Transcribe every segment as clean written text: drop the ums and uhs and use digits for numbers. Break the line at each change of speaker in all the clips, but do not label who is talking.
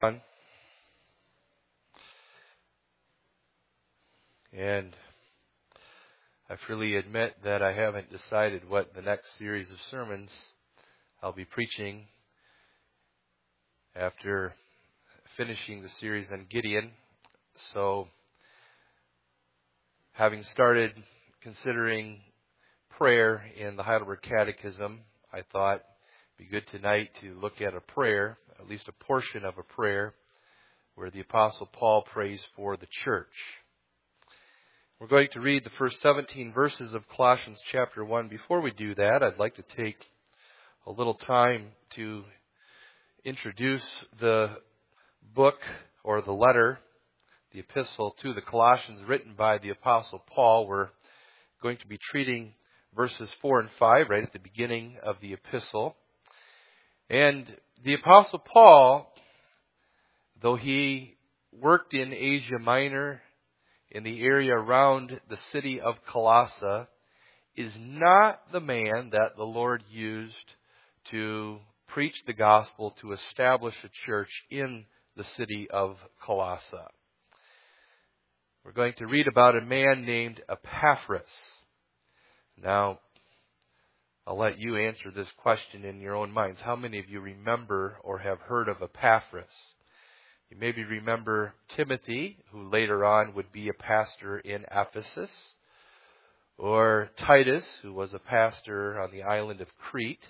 And I freely admit that I haven't decided what the next series of sermons I'll be preaching after finishing the series on Gideon. So, having started considering prayer in the Heidelberg Catechism, I thought it'd be good tonight to look at a prayer, at least a portion of a prayer, where the Apostle Paul prays for the church. We're going to read the first 17 verses of Colossians chapter 1. Before we do that, I'd like to take a little time to introduce the book or the letter, the epistle to the Colossians written by the Apostle Paul. We're going to be treating verses 4 and 5 right at the beginning of the epistle. And the Apostle Paul, though he worked in Asia Minor, in the area around the city of Colossae, is not the man that the Lord used to preach the gospel, to establish a church in the city of Colossae. We're going to read about a man named Epaphras. Now, I'll let you answer this question in your own minds. How many of you remember or have heard of Epaphras? You maybe remember Timothy, who later on would be a pastor in Ephesus, or Titus, who was a pastor on the island of Crete.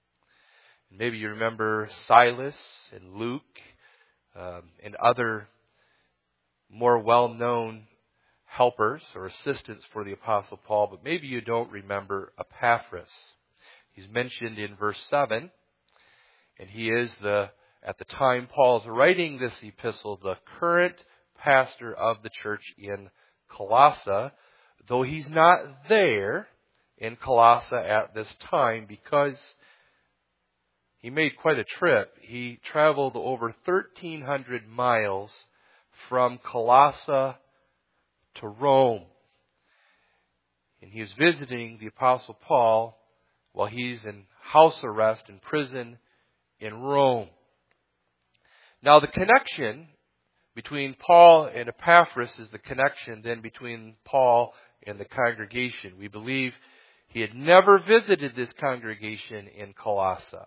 Maybe you remember Silas and Luke and other more well-known helpers or assistants for the Apostle Paul, but maybe you don't remember Epaphras. He's mentioned in verse 7, and he is at the time Paul's writing this epistle, the current pastor of the church in Colossae, though he's not there in Colossae at this time because he made quite a trip. He traveled over 1,300 miles from Colossae to Rome. And he is visiting the Apostle Paul while he's in house arrest in prison in Rome. Now, the connection between Paul and Epaphras is the connection then between Paul and the congregation. We believe he had never visited this congregation in Colossae.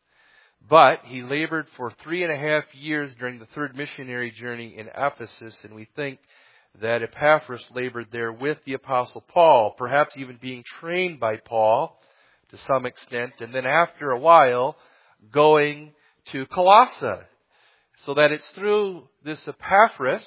But he labored for 3.5 years during the third missionary journey in Ephesus, and we think that Epaphras labored there with the Apostle Paul, perhaps even being trained by Paul to some extent, and then after a while going to Colossae. So that it's through this Epaphras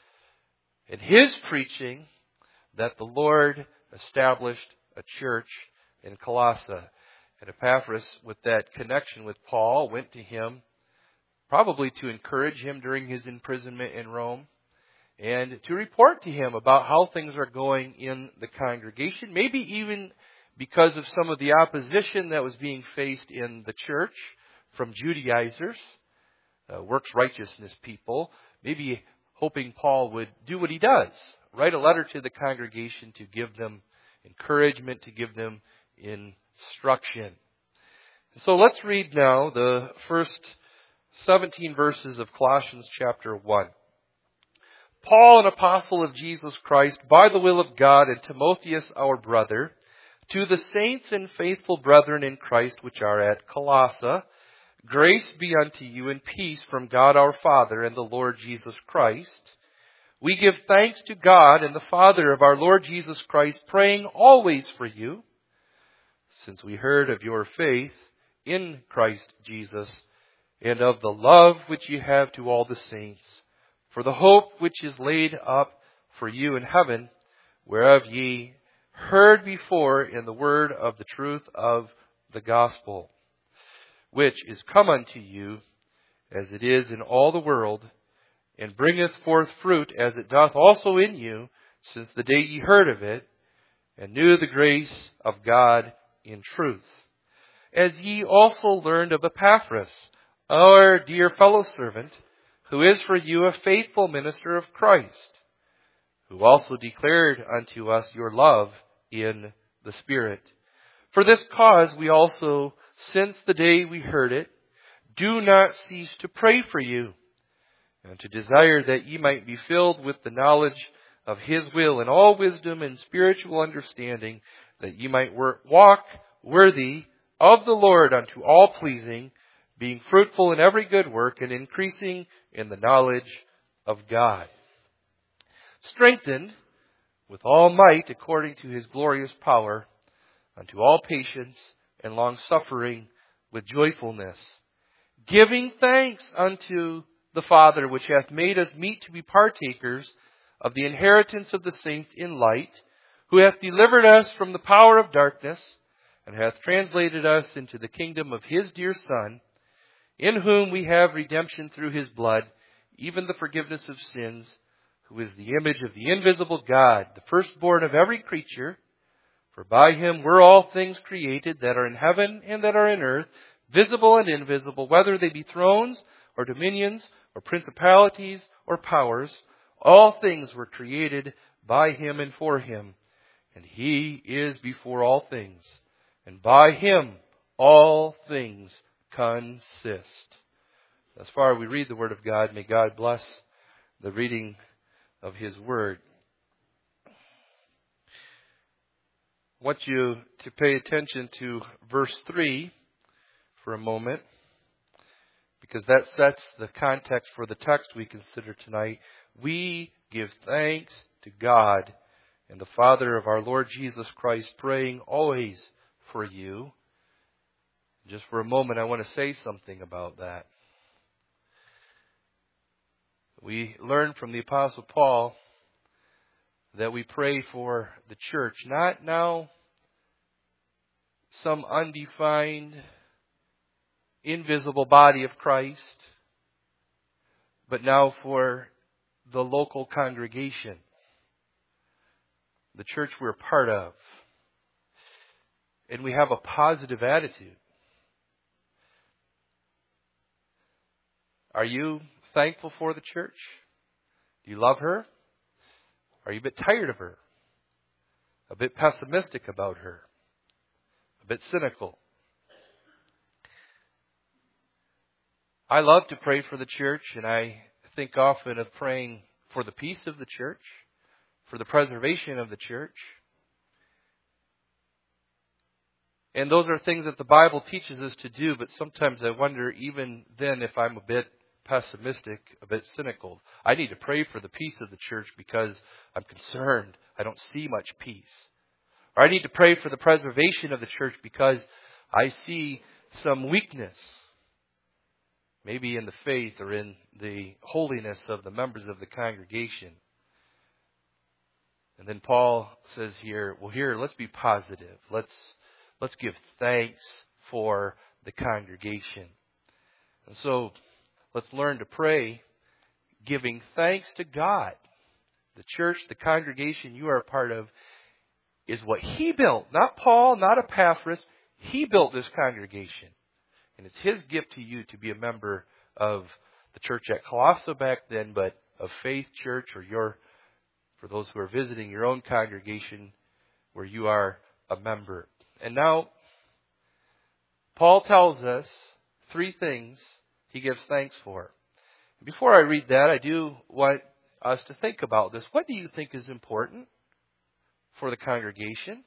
and his preaching that the Lord established a church in Colossae. And Epaphras, with that connection with Paul, went to him probably to encourage him during his imprisonment in Rome and to report to him about how things are going in the congregation, maybe even because of some of the opposition that was being faced in the church from Judaizers. Works righteousness people, maybe hoping Paul would do what he does, write a letter to the congregation to give them encouragement, to give them instruction. So let's read now the first 17 verses of Colossians chapter 1. Paul, an apostle of Jesus Christ, by the will of God, and Timotheus, our brother, to the saints and faithful brethren in Christ which are at Colossae, grace be unto you and peace from God our Father and the Lord Jesus Christ. We give thanks to God and the Father of our Lord Jesus Christ, praying always for you, since we heard of your faith in Christ Jesus and of the love which ye have to all the saints, for the hope which is laid up for you in heaven, whereof ye heard before in the word of the truth of the gospel, which is come unto you, as it is in all the world, and bringeth forth fruit, as it doth also in you, since the day ye heard of it, and knew the grace of God in truth. As ye also learned of Epaphras, our dear fellow servant, who is for you a faithful minister of Christ, who also declared unto us your love in the Spirit. For this cause we also, since the day we heard it, do not cease to pray for you, and to desire that ye might be filled with the knowledge of His will in all wisdom and spiritual understanding, that ye might walk worthy of the Lord unto all pleasing, being fruitful in every good work and increasing in the knowledge of God, strengthened with all might according to His glorious power, unto all patience and long-suffering with joyfulness, giving thanks unto the Father, which hath made us meet to be partakers of the inheritance of the saints in light, who hath delivered us from the power of darkness, and hath translated us into the kingdom of His dear Son, in whom we have redemption through His blood, even the forgiveness of sins, who is the image of the invisible God, the firstborn of every creature. For by Him were all things created, that are in heaven and that are in earth, visible and invisible, whether they be thrones or dominions or principalities or powers. All things were created by Him and for Him. And He is before all things, and by Him all things consist. Thus far we read the Word of God. May God bless the reading of His Word. I want you to pay attention to verse 3 for a moment, because that sets the context for the text we consider tonight. We give thanks to God and the Father of our Lord Jesus Christ, praying always for you. Just for a moment, I want to say something about that. We learn from the Apostle Paul that we pray for the church, not now some undefined, invisible body of Christ, but now for the local congregation, the church we're part of. And we have a positive attitude. Are you thankful for the church? Do you love her? Are you a bit tired of her? A bit pessimistic about her? A bit cynical? I love to pray for the church, and I think often of praying for the peace of the church, for the preservation of the church. And those are things that the Bible teaches us to do, but sometimes I wonder even then if I'm a bit pessimistic, a bit cynical. I need to pray for the peace of the church because I'm concerned. I don't see much peace. Or I need to pray for the preservation of the church because I see some weakness, maybe in the faith or in the holiness of the members of the congregation. And then Paul says here, well, here, let's be positive. Let's give thanks for the congregation. And so let's learn to pray giving thanks to God. The church, the congregation you are a part of, is what He built. Not Paul, not Epaphras. He built this congregation. And it's His gift to you to be a member of the church at Colossae back then, but of Faith Church, or for those who are visiting, your own congregation where you are a member. And now, Paul tells us 3 things he gives thanks for. Before I read that, I do want us to think about this. What do you think is important for the congregation?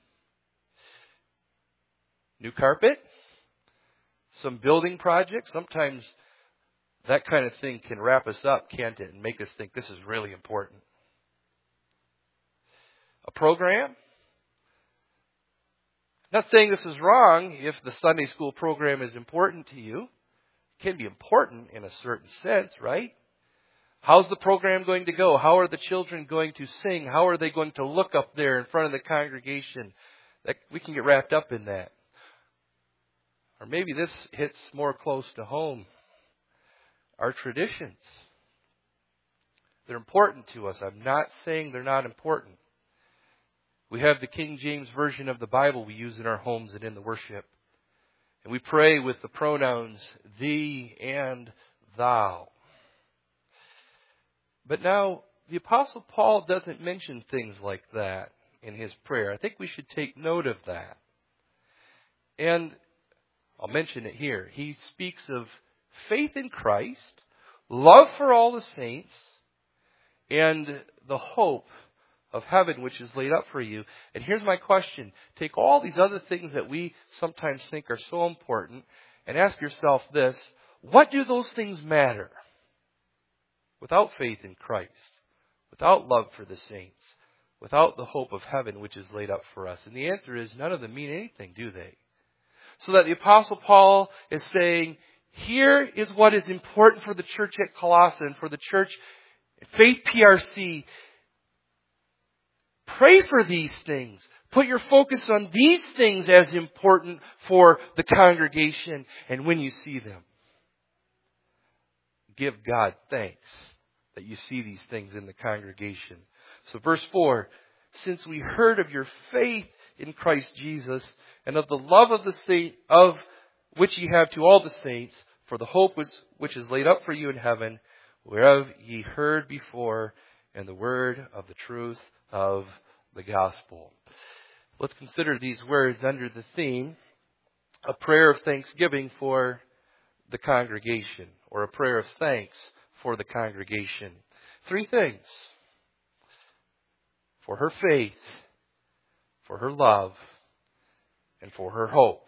New carpet? Some building project? Sometimes that kind of thing can wrap us up, can't it? And make us think this is really important. A program? Not saying this is wrong if the Sunday school program is important to you. It can be important in a certain sense, right? How's the program going to go? How are the children going to sing? How are they going to look up there in front of the congregation? We can get wrapped up in that. Or maybe this hits more close to home. Our traditions. They're important to us. I'm not saying they're not important. We have the King James Version of the Bible we use in our homes and in the worship. And we pray with the pronouns thee and thou. But now, the Apostle Paul doesn't mention things like that in his prayer. I think we should take note of that. And I'll mention it here. He speaks of faith in Christ, love for all the saints, and the hope of heaven which is laid up for you. And here's my question. Take all these other things that we sometimes think are so important and ask yourself this: what do those things matter without faith in Christ, without love for the saints, without the hope of heaven which is laid up for us? And the answer is none of them mean anything, do they? So that the Apostle Paul is saying, here is what is important for the church at Colossae and for the church Faith PRC. Pray for these things. Put your focus on these things as important for the congregation. And when you see them, give God thanks that you see these things in the congregation. So verse 4, since we heard of your faith in Christ Jesus and of the love of the saint of which ye have to all the saints, for the hope which is laid up for you in heaven, whereof ye heard before, and the word of the truth of the gospel. Let's consider these words under the theme, a prayer of thanksgiving for the congregation, or a prayer of thanks for the congregation. Three things: for her faith, for her love, and for her hope.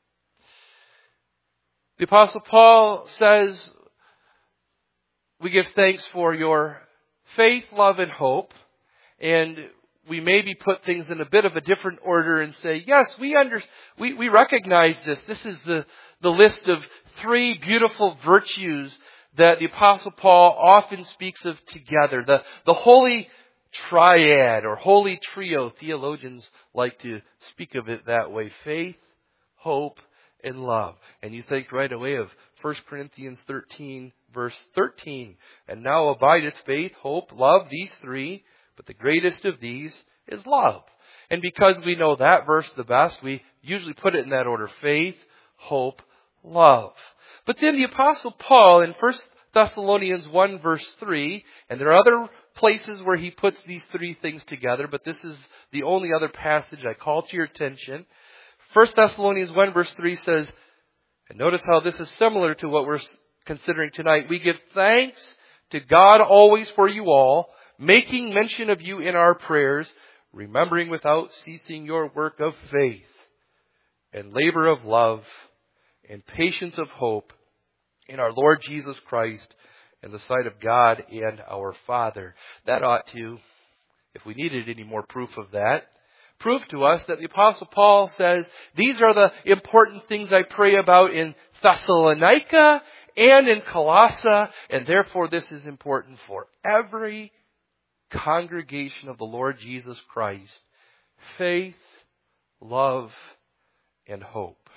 The Apostle Paul says, we give thanks for your faith, love, and hope. And we maybe put things in a bit of a different order and say, yes, we recognize this. This is the list of three beautiful virtues that the Apostle Paul often speaks of together. The holy triad or holy trio. Theologians like to speak of it that way. Faith, hope, and love. And you think right away of 1 Corinthians 13, verse 13. And now abideth faith, hope, love, these three. But the greatest of these is love. And because we know that verse the best, we usually put it in that order: faith, hope, love. But then the Apostle Paul in 1 Thessalonians 1 verse 3, and there are other places where he puts these three things together, but this is the only other passage I call to your attention. 1 Thessalonians 1 verse 3 says, and notice how this is similar to what we're considering tonight: we give thanks to God always for you all, making mention of you in our prayers, remembering without ceasing your work of faith and labor of love and patience of hope in our Lord Jesus Christ in the sight of God and our Father. That ought to, if we needed any more proof of that, prove to us that the Apostle Paul says, these are the important things I pray about in Thessalonica and in Colossae, and therefore this is important for every congregation of the Lord Jesus Christ: faith, love, and hope.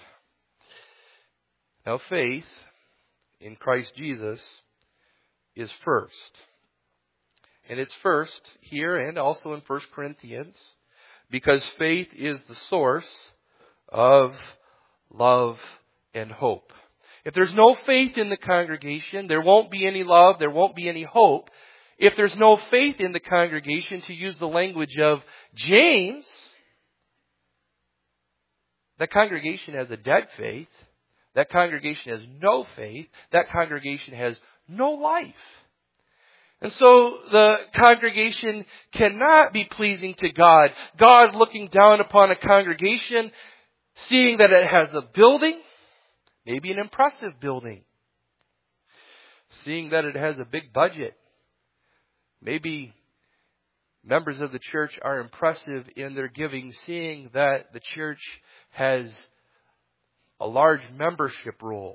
Now, faith in Christ Jesus is first. And it's first here and also in 1 Corinthians because faith is the source of love and hope. If there's no faith in the congregation, there won't be any love, there won't be any hope. If there's no faith in the congregation, to use the language of James, that congregation has a dead faith. That congregation has no faith. That congregation has no life. And so the congregation cannot be pleasing to God. God looking down upon a congregation, seeing that it has a building, maybe an impressive building, seeing that it has a big budget. Maybe members of the church are impressive in their giving, seeing that the church has a large membership roll,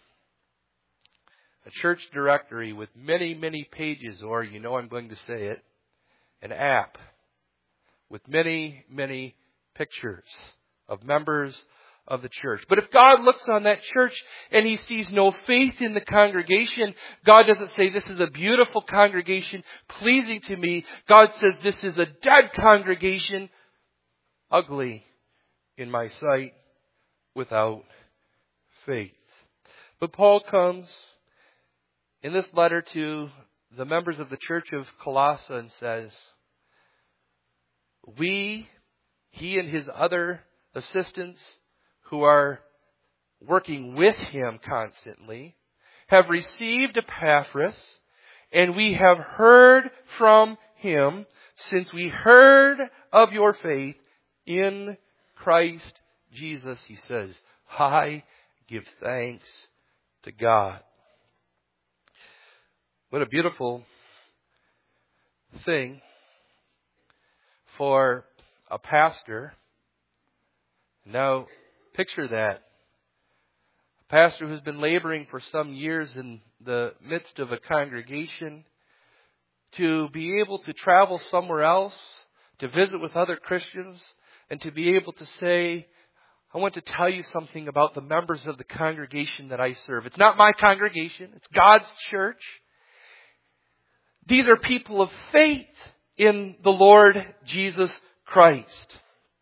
a church directory with many, many pages, or, I'm going to say it, an app with many, many pictures of members of the church. But if God looks on that church and He sees no faith in the congregation, God doesn't say, this is a beautiful congregation, pleasing to me. God says, this is a dead congregation, ugly in my sight, without faith. But Paul comes in this letter to the members of the church of Colossae and says, he and his other assistants who are working with him constantly, have received Epaphras, and we have heard from him, since we heard of your faith in Christ Jesus. He says, I give thanks to God. What a beautiful thing for a pastor. Now, picture that. A pastor who's been laboring for some years in the midst of a congregation to be able to travel somewhere else, to visit with other Christians, and to be able to say, I want to tell you something about the members of the congregation that I serve. It's not my congregation. It's God's church. These are people of faith in the Lord Jesus Christ.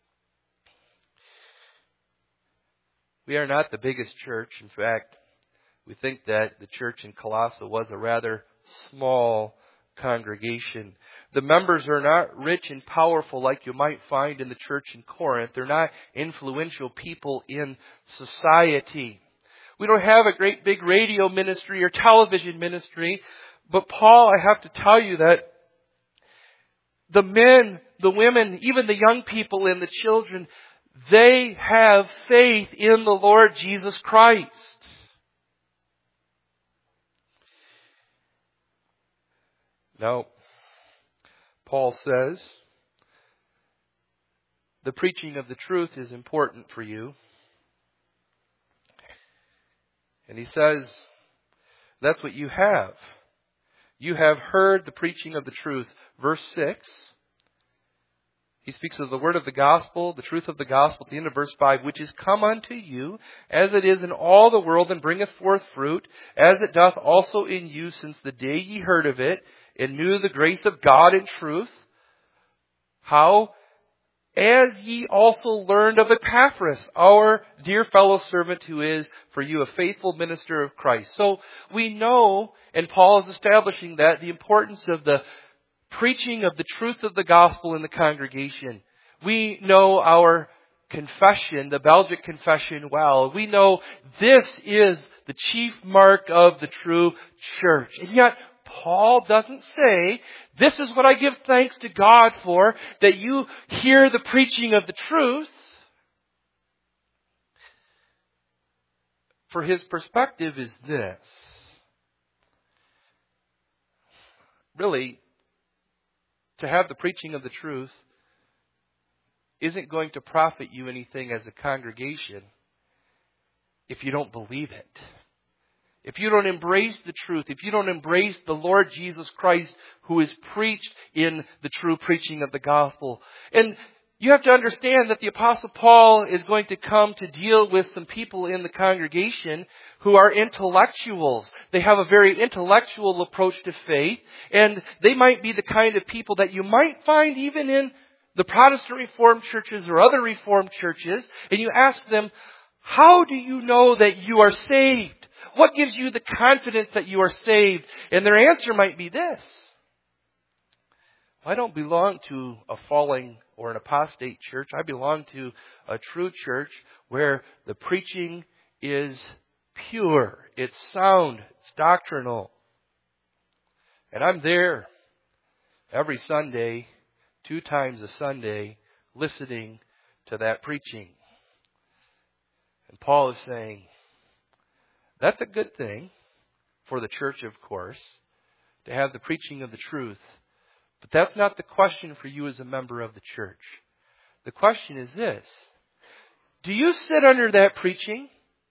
We are not the biggest church. In fact, we think that the church in Colossae was a rather small congregation. The members are not rich and powerful like you might find in the church in Corinth. They're not influential people in society. We don't have a great big radio ministry or television ministry. But Paul, I have to tell you that the men, the women, even the young people and the children, they have faith in the Lord Jesus Christ. Now, Paul says, the preaching of the truth is important for you. And he says, that's what you have. You have heard the preaching of the truth. Verse 6, he speaks of the word of the gospel, the truth of the gospel, at the end of verse 5, which is come unto you, as it is in all the world, and bringeth forth fruit, as it doth also in you, since the day ye heard of it, and knew the grace of God in truth. How? As ye also learned of Epaphras, our dear fellow servant, who is for you a faithful minister of Christ. So we know, and Paul is establishing that, the importance of the preaching of the truth of the gospel in the congregation. We know our confession, the Belgic confession, well. We know this is the chief mark of the true church. And yet, Paul doesn't say, this is what I give thanks to God for, that you hear the preaching of the truth. For his perspective is this. Really, to have the preaching of the truth isn't going to profit you anything as a congregation if you don't believe it. If you don't embrace the truth, if you don't embrace the Lord Jesus Christ who is preached in the true preaching of the gospel. And you have to understand that the Apostle Paul is going to come to deal with some people in the congregation who are intellectuals. They have a very intellectual approach to faith, and they might be the kind of people that you might find even in the Protestant Reformed churches or other Reformed churches, and you ask them, how do you know that you are saved? What gives you the confidence that you are saved? And their answer might be this. I don't belong to a falling or an apostate church. I belong to a true church where the preaching is pure. It's sound. It's doctrinal. And I'm there every Sunday, 2 times a Sunday, listening to that preaching. And Paul is saying, that's a good thing for the church, of course, to have the preaching of the truth. But that's not the question for you as a member of the church. The question is this. Do you sit under that preaching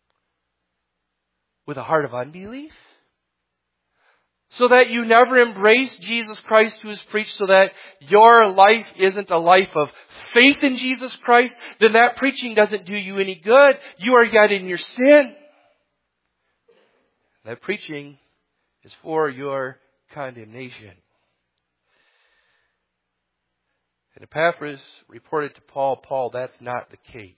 with a heart of unbelief? So that you never embrace Jesus Christ who is preached, so that your life isn't a life of faith in Jesus Christ, then that preaching doesn't do you any good. You are yet in your sin. That preaching is for your condemnation. And Epaphras reported to Paul, that's not the case.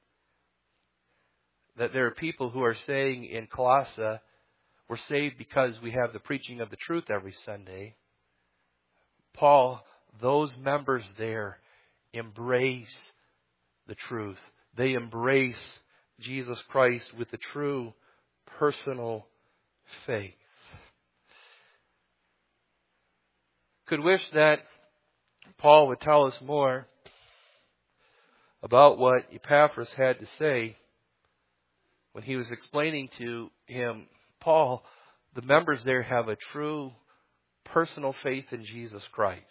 That there are people who are saying in Colossae, we're saved because we have the preaching of the truth every Sunday. Paul, those members there embrace the truth. They embrace Jesus Christ with the true personal faith. Could wish that Paul would tell us more about what Epaphras had to say when he was explaining to him, Paul, the members there have a true personal faith in Jesus Christ.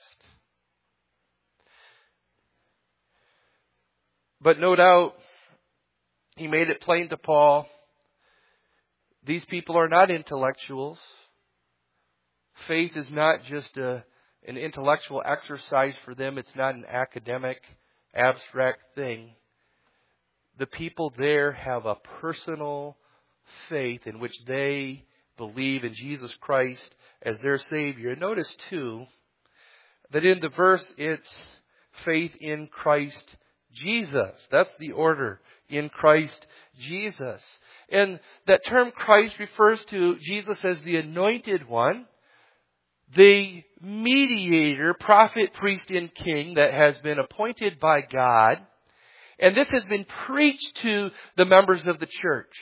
But no doubt, he made it plain to Paul, these people are not intellectuals. Faith is not just an intellectual exercise for them. It's not an academic, abstract thing. The people there have a personal faith in which they believe in Jesus Christ as their Savior. And notice, too, that in the verse it's faith in Christ Jesus. That's the order. In Christ Jesus. And that term Christ refers to Jesus as the Anointed One, the mediator, prophet, priest, and king that has been appointed by God. And this has been preached to the members of the church.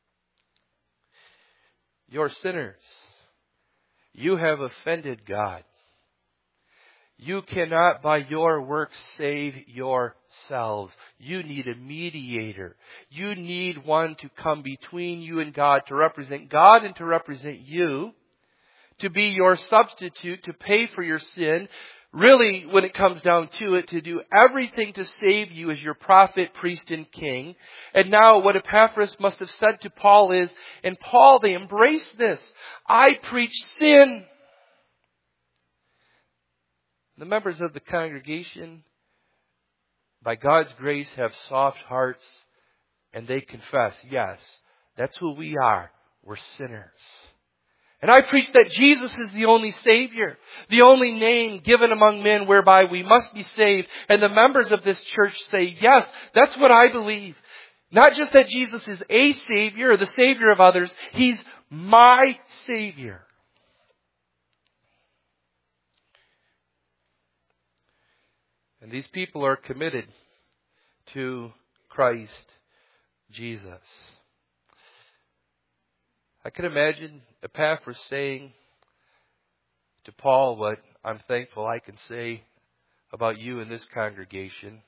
You're sinners. You have offended God. You cannot by your works save yourselves. You need a mediator. You need one to come between you and God, to represent God and to represent you, to be your substitute, to pay for your sin. Really, when it comes down to it, to do everything to save you as your prophet, priest, and king. And now what Epaphras must have said to Paul is, and Paul, they embrace this. I preach sin. The members of the congregation, by God's grace, have soft hearts, and they confess, yes, that's who we are. We're sinners. And I preach that Jesus is the only Savior, the only name given among men whereby we must be saved. And the members of this church say, yes, that's what I believe. Not just that Jesus is a Savior or the Savior of others. He's my Savior. And these people are committed to Christ Jesus. I can imagine Epaphras saying to Paul what I'm thankful I can say about you in this congregation.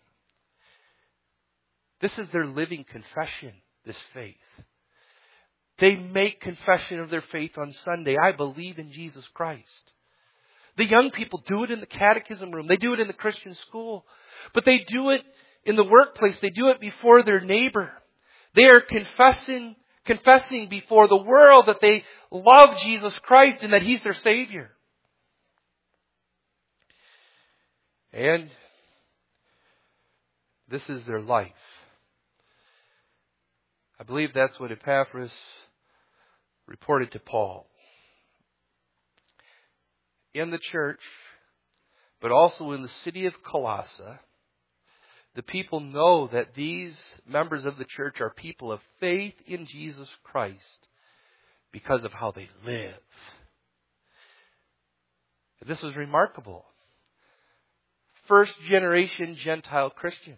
This is their living confession, this faith. They make confession of their faith on Sunday. I believe in Jesus Christ. The young people do it in the catechism room. They do it in the Christian school. But they do it in the workplace. They do it before their neighbor. They are confessing before the world that they love Jesus Christ and that He's their Savior. And this is their life. I believe that's what Epaphras reported to Paul. In the church, but also in the city of Colossae, the people know that these members of the church are people of faith in Jesus Christ because of how they live. This was remarkable. First generation Gentile Christians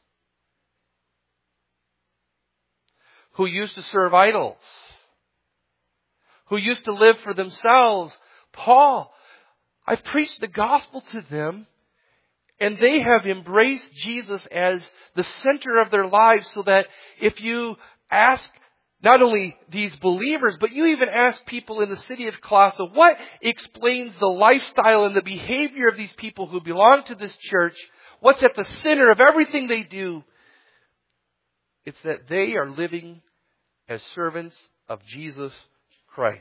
who used to serve idols, who used to live for themselves. Paul, I've preached the gospel to them, and they have embraced Jesus as the center of their lives, so that if you ask not only these believers, but you even ask people in the city of Colossae, what explains the lifestyle and the behavior of these people who belong to this church? What's at the center of everything they do? It's that they are living as servants of Jesus Christ.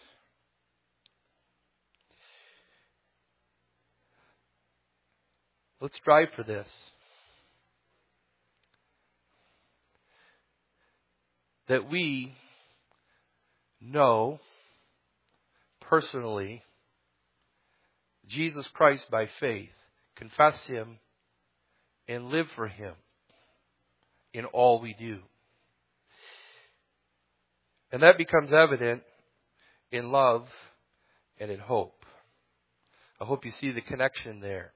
Let's strive for this. That we know personally Jesus Christ by faith, confess Him, and live for Him in all we do. And that becomes evident in love and in hope. I hope you see the connection there.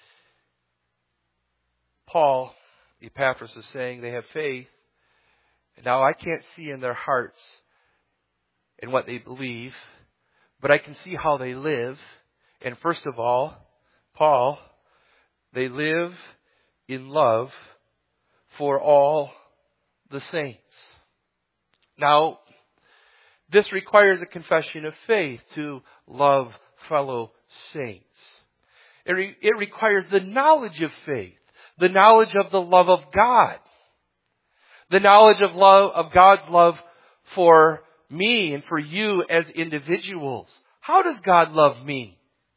Paul, Epaphras, is saying they have faith. And now I can't see in their hearts and what they believe, but I can see how they live. And first of all, Paul, they live in love for all the saints. Now, this requires a confession of faith to love fellow saints. It requires the knowledge of faith, the knowledge of the love of God, the knowledge of God's love for me and for you as individuals. How does God love me?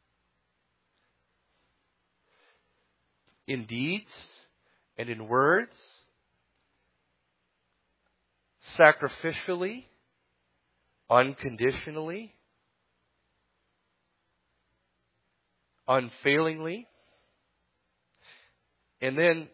In deeds and in words, sacrificially, unconditionally, unfailingly. And then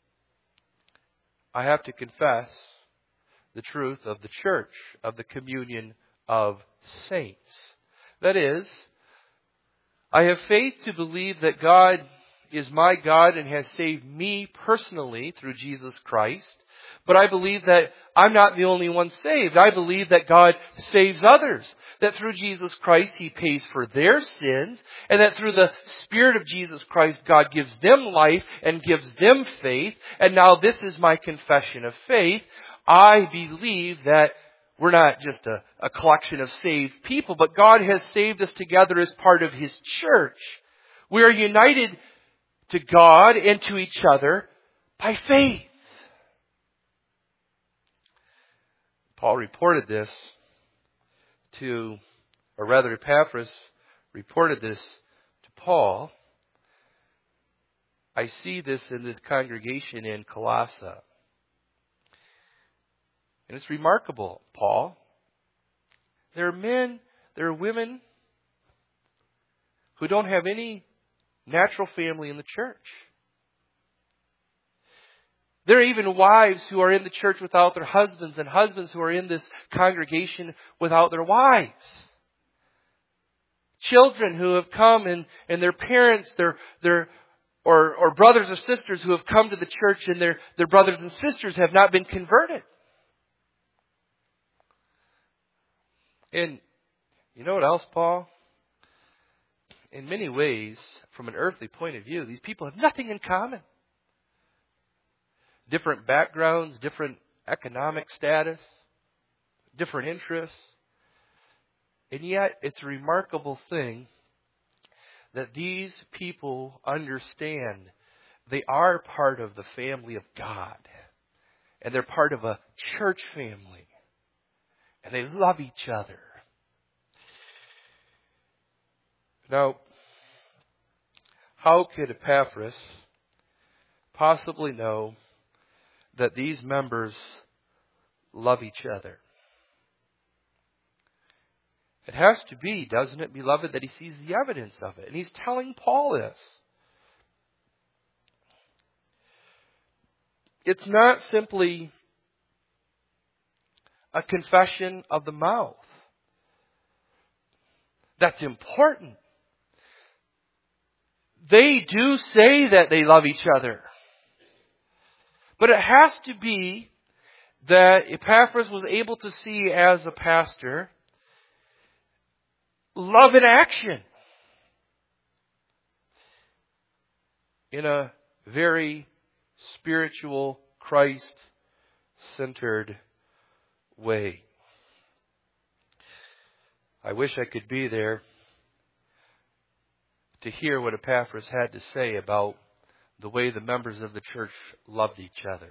I have to confess the truth of the church, of the communion of saints. That is, I have faith to believe that God is my God and has saved me personally through Jesus Christ. But I believe that I'm not the only one saved. I believe that God saves others. That through Jesus Christ, He pays for their sins. And that through the Spirit of Jesus Christ, God gives them life and gives them faith. And now this is my confession of faith. I believe that we're not just a collection of saved people, but God has saved us together as part of His church. We are united to God and to each other by faith. Paul reported this Epaphras reported this to Paul. I see this in this congregation in Colossae. And it's remarkable, Paul. There are men, there are women who don't have any natural family in the church. There are even wives who are in the church without their husbands, and husbands who are in this congregation without their wives. Children who have come and their parents, or brothers or sisters who have come to the church and their brothers and sisters have not been converted. And you know what else, Paul? In many ways, from an earthly point of view, these people have nothing in common. Different backgrounds, different economic status, different interests. And yet, it's a remarkable thing that these people understand they are part of the family of God. And they're part of a church family. And they love each other. Now, how could Epaphras possibly know that these members love each other? It has to be, doesn't it, beloved, that he sees the evidence of it. And he's telling Paul this. It's not simply a confession of the mouth. That's important. They do say that they love each other. But it has to be that Epaphras was able to see as a pastor love in action in a very spiritual, Christ-centered way. I wish I could be there to hear what Epaphras had to say about the way the members of the church loved each other.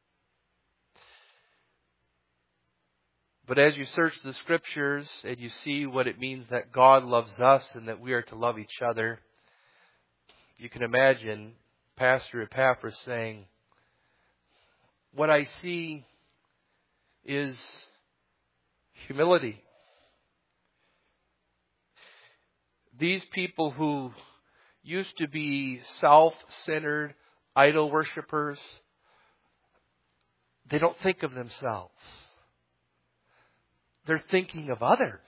But as you search the Scriptures and you see what it means that God loves us and that we are to love each other, you can imagine Pastor Epaphras saying, what I see is humility. These people who used to be self-centered idol worshipers, they don't think of themselves. They're thinking of others.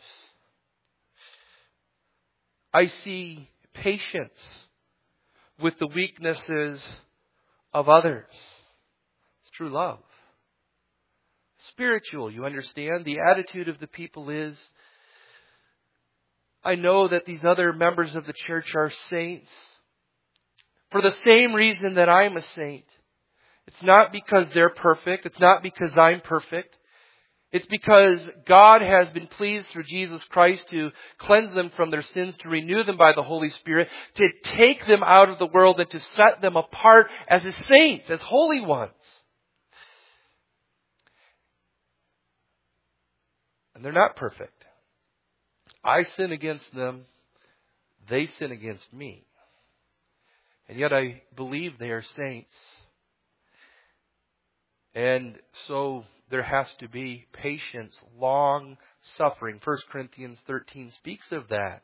I see patience with the weaknesses of others. It's true love. Spiritual, you understand? The attitude of the people is I know that these other members of the church are saints for the same reason that I'm a saint. It's not because they're perfect. It's not because I'm perfect. It's because God has been pleased through Jesus Christ to cleanse them from their sins, to renew them by the Holy Spirit, to take them out of the world and to set them apart as His saints, as holy ones. And they're not perfect. I sin against them. They sin against me. And yet I believe they are saints. And so there has to be patience, long suffering. 1 Corinthians 13 speaks of that.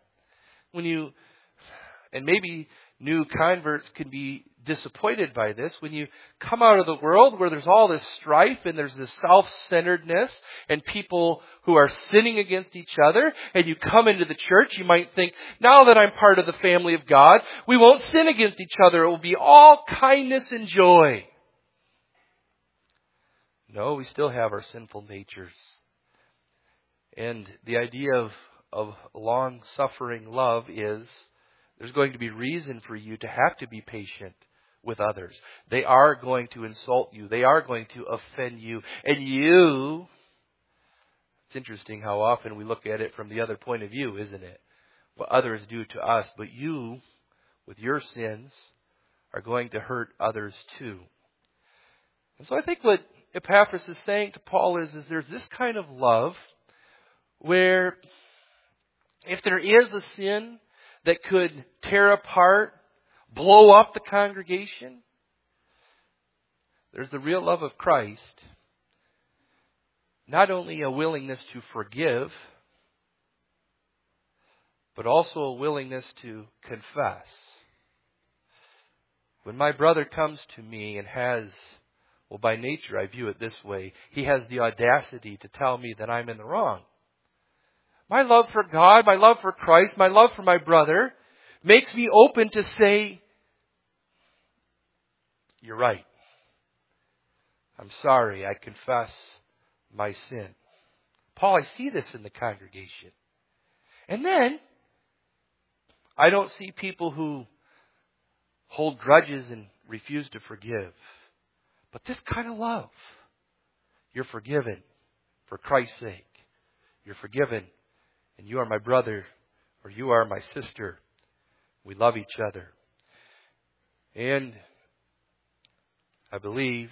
And maybe new converts can be disappointed by this. When you come out of the world where there's all this strife and there's this self-centeredness and people who are sinning against each other, and you come into the church, you might think, now that I'm part of the family of God, we won't sin against each other. It will be all kindness and joy. No, we still have our sinful natures. And the idea of long-suffering love is there's going to be reason for you to have to be patient with others. They are going to insult you. They are going to offend you. And you, it's interesting how often we look at it from the other point of view, isn't it? What others do to us. But you, with your sins, are going to hurt others too. And so I think what Epaphras is saying to Paul is there's this kind of love where if there is a sin that could tear apart, blow up the congregation, there's the real love of Christ. Not only a willingness to forgive, but also a willingness to confess. When my brother comes to me and has, well, by nature I view it this way, he has the audacity to tell me that I'm in the wrong. My love for God, my love for Christ, my love for my brother makes me open to say, you're right. I'm sorry. I confess my sin. Paul, I see this in the congregation. And then, I don't see people who hold grudges and refuse to forgive. But this kind of love, you're forgiven for Christ's sake. You're forgiven, and you are my brother, or you are my sister. We love each other. And I believe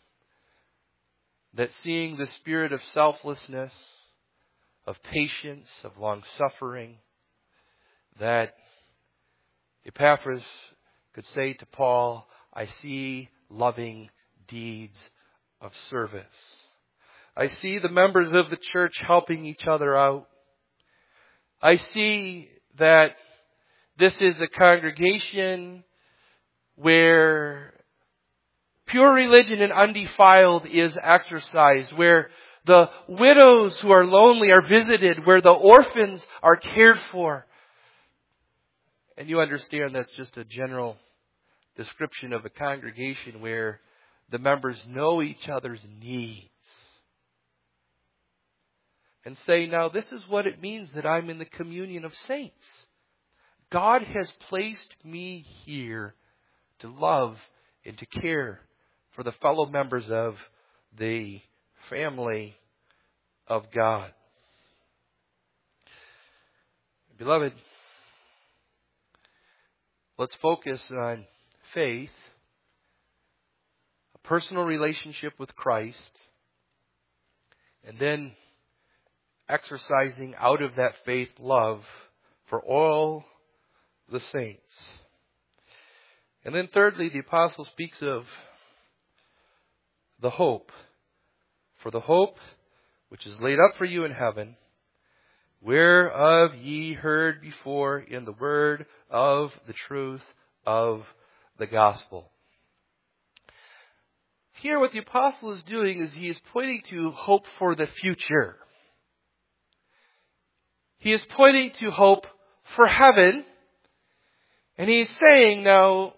that seeing the spirit of selflessness, of patience, of long-suffering, that Epaphras could say to Paul, I see loving deeds of service. I see the members of the church helping each other out. I see that this is a congregation where pure religion and undefiled is exercised, where the widows who are lonely are visited, where the orphans are cared for. And you understand that's just a general description of a congregation where the members know each other's needs. And say, now this is what it means that I'm in the communion of saints. God has placed me here to love and to care for the fellow members of the family of God. Beloved, let's focus on faith, a personal relationship with Christ, and then exercising out of that faith love for all the saints. And then thirdly, the apostle speaks of the hope. For the hope which is laid up for you in heaven, whereof ye heard before in the word of the truth of the gospel. Here what the apostle is doing is he is pointing to hope for the future. He is pointing to hope for heaven. And he's saying, now,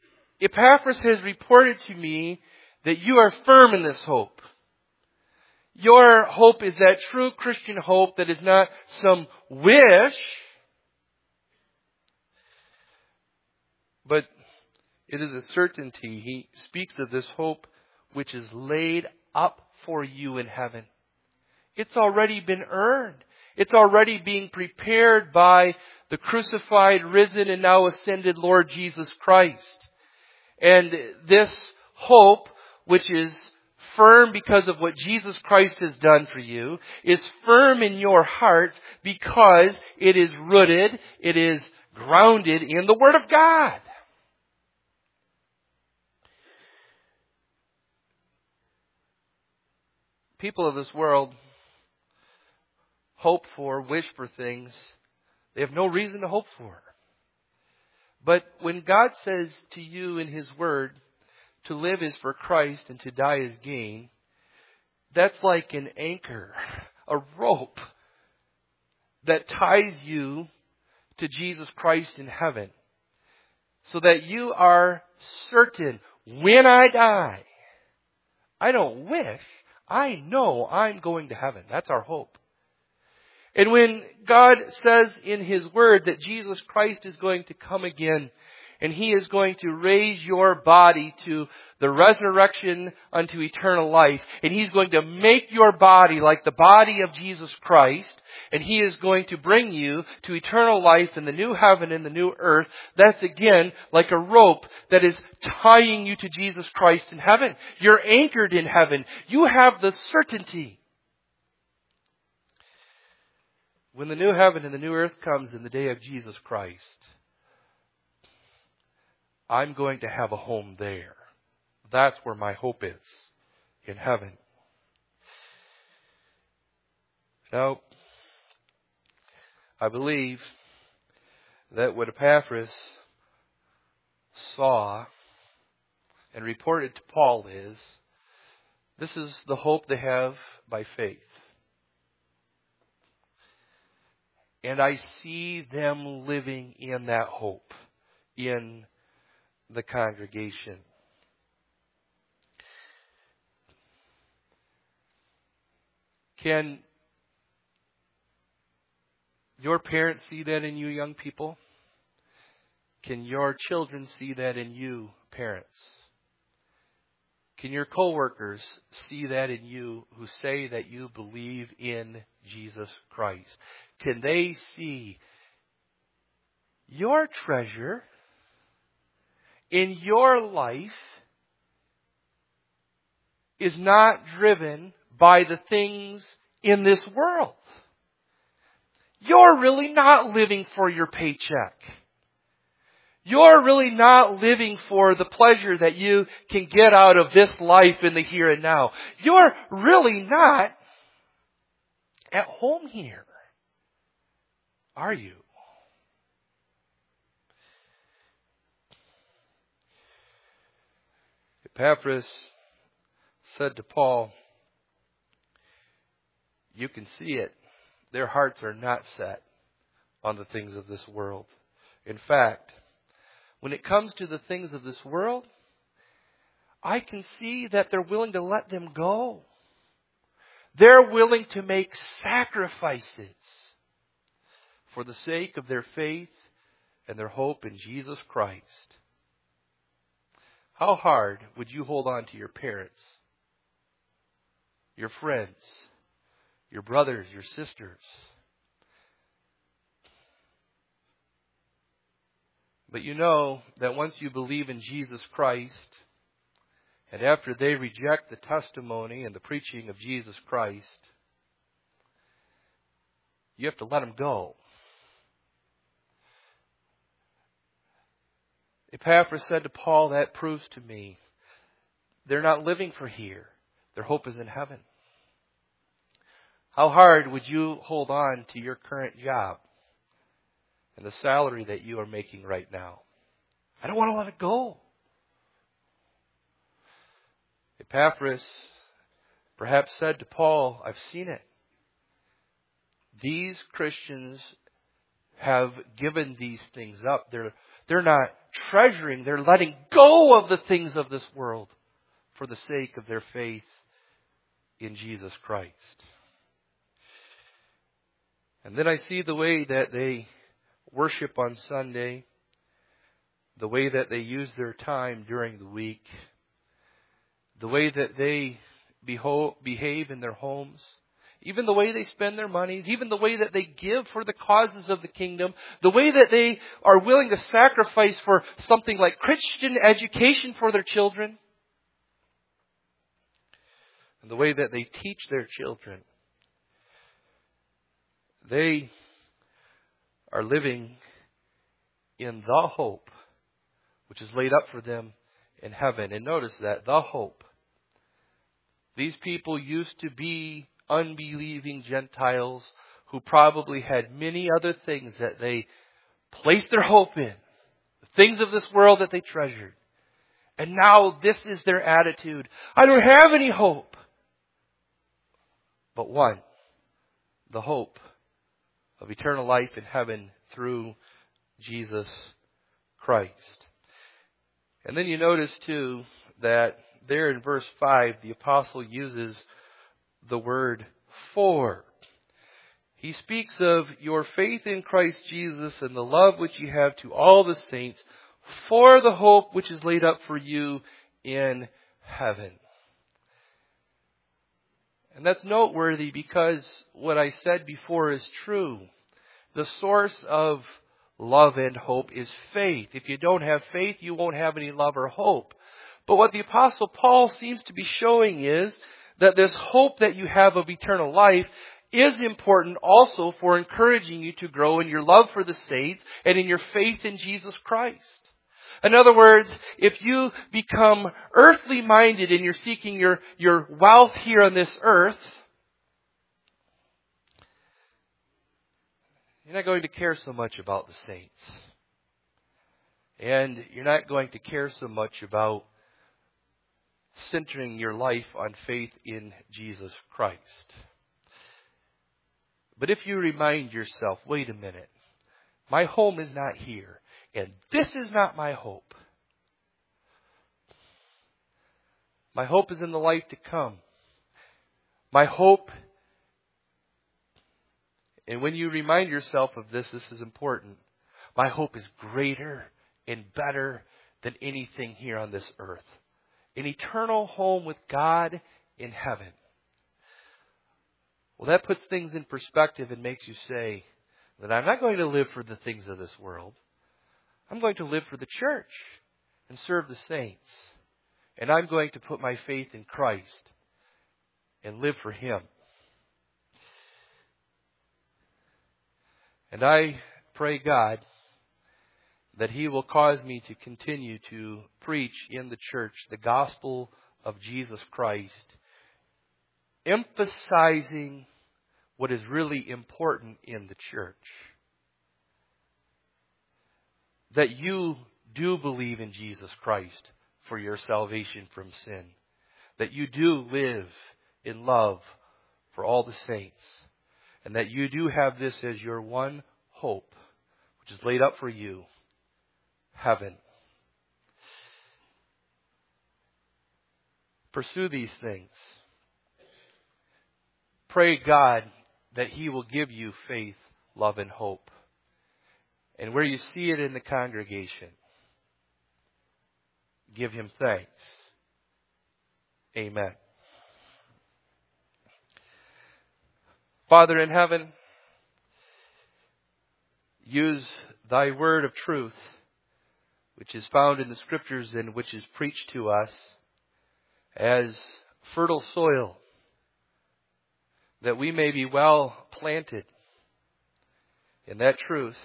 Epaphras has reported to me that you are firm in this hope. Your hope is that true Christian hope that is not some wish, but it is a certainty. He speaks of this hope which is laid up for you in heaven. It's already been earned. It's already being prepared by the crucified, risen, and now ascended Lord Jesus Christ. And this hope, which is firm because of what Jesus Christ has done for you, is firm in your heart because it is rooted, it is grounded in the Word of God. People of this world hope for, wish for things they have no reason to hope for. But when God says to you in His Word, to live is for Christ and to die is gain, that's like an anchor, a rope that ties you to Jesus Christ in heaven, so that you are certain, when I die, I don't wish, I know I'm going to heaven. That's our hope. And when God says in His Word that Jesus Christ is going to come again, and He is going to raise your body to the resurrection unto eternal life, and He's going to make your body like the body of Jesus Christ, and He is going to bring you to eternal life in the new heaven and the new earth, that's again like a rope that is tying you to Jesus Christ in heaven. You're anchored in heaven. You have the certainty. When the new heaven and the new earth comes in the day of Jesus Christ, I'm going to have a home there. That's where my hope is, in heaven. Now, I believe that what Epaphras saw and reported to Paul is, this is the hope they have by faith. And I see them living in that hope in the congregation. Can your parents see that in you, young people? Can your children see that in you, parents? Can your coworkers see that in you who say that you believe in Jesus Christ? Can they see your treasure in your life is not driven by the things in this world? You're really not living for your paycheck. You're really not living for the pleasure that you can get out of this life in the here and now. You're really not at home here, are you? Epaphras said to Paul, you can see it. Their hearts are not set on the things of this world. In fact, when it comes to the things of this world, I can see that they're willing to let them go. They're willing to make sacrifices for the sake of their faith and their hope in Jesus Christ. How hard would you hold on to your parents, your friends, your brothers, your sisters? But you know that once you believe in Jesus Christ, and after they reject the testimony and the preaching of Jesus Christ, you have to let them go. Epaphras said to Paul, that proves to me they're not living for here. Their hope is in heaven. How hard would you hold on to your current job and the salary that you are making right now? I don't want to let it go. Epaphras perhaps said to Paul, I've seen it. These Christians have given these things up. They're not treasuring, they're letting go of the things of this world for the sake of their faith in Jesus Christ. And then I see the way that they worship on Sunday, the way that they use their time during the week, the way that they behave in their homes, even the way they spend their monies, even the way that they give for the causes of the kingdom, the way that they are willing to sacrifice for something like Christian education for their children, and the way that they teach their children. They are living in the hope which is laid up for them in heaven. And notice that, the hope. These people used to be unbelieving Gentiles who probably had many other things that they placed their hope in, the things of this world that they treasured. And now this is their attitude. I don't have any hope. But one, the hope of eternal life in heaven through Jesus Christ. And then you notice too that there in verse 5, the apostle uses the word for. He speaks of your faith in Christ Jesus and the love which you have to all the saints for the hope which is laid up for you in heaven. And that's noteworthy because what I said before is true. The source of love and hope is faith. If you don't have faith, you won't have any love or hope. But what the Apostle Paul seems to be showing is that this hope that you have of eternal life is important also for encouraging you to grow in your love for the saints and in your faith in Jesus Christ. In other words, if you become earthly minded and you're seeking your wealth here on this earth, you're not going to care so much about the saints. And you're not going to care so much about centering your life on faith in Jesus Christ. But if you remind yourself, wait a minute, my home is not here, and this is not my hope. My hope is in the life to come. My hope, and when you remind yourself of this, this is important. My hope is greater and better than anything here on this earth. An eternal home with God in heaven. Well, that puts things in perspective and makes you say that I'm not going to live for the things of this world. I'm going to live for the church and serve the saints. And I'm going to put my faith in Christ and live for Him. And I pray God that He will cause me to continue to preach in the church the gospel of Jesus Christ, emphasizing what is really important in the church. That you do believe in Jesus Christ for your salvation from sin. That you do live in love for all the saints. And that you do have this as your one hope, which is laid up for you, heaven. Pursue these things. Pray God that He will give you faith, love, and hope. And where you see it in the congregation, give Him thanks. Amen. Father in heaven, use Thy word of truth, which is found in the Scriptures and which is preached to us, as fertile soil, that we may be well planted in that truth,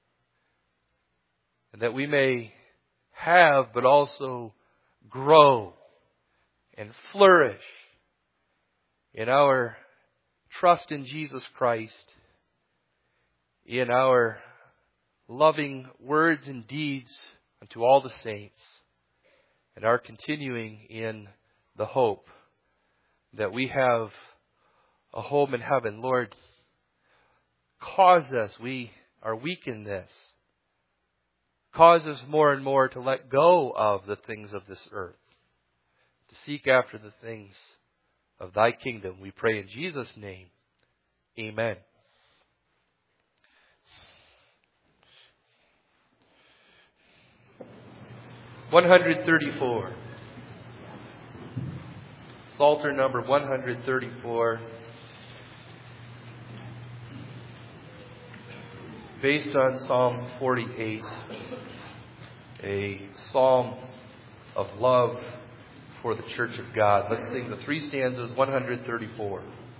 and that we may have but also grow and flourish in our trust in Jesus Christ, in our loving words and deeds unto all the saints, and our continuing in the hope that we have a home in heaven. Lord, cause us, we are weak in this, cause us more and more to let go of the things of this earth, to seek after the things of thy kingdom. We pray in Jesus' name. Amen. (134). Psalter number 134. Based on Psalm 48. A psalm of love for the church of God. Let's sing the three stanzas, 134.